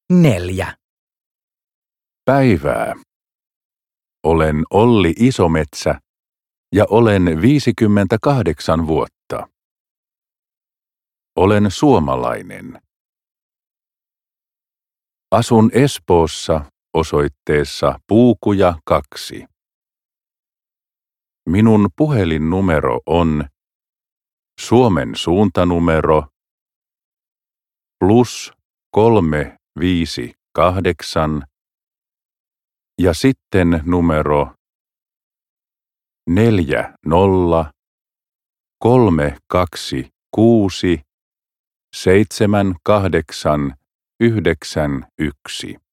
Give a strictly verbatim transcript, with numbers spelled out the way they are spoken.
Neljä. Päivää. Olen Olli Isometsä ja olen viisikymmentäkahdeksan vuotta. Olen suomalainen. Asun Espoossa osoitteessa Puukuja kaksi. Minun puhelinnumero on Suomen suuntanumero plus kolme viisi kahdeksan ja sitten numero neljä nolla kolme kaksi kuusi seitsemän kahdeksan yhdeksän yksi.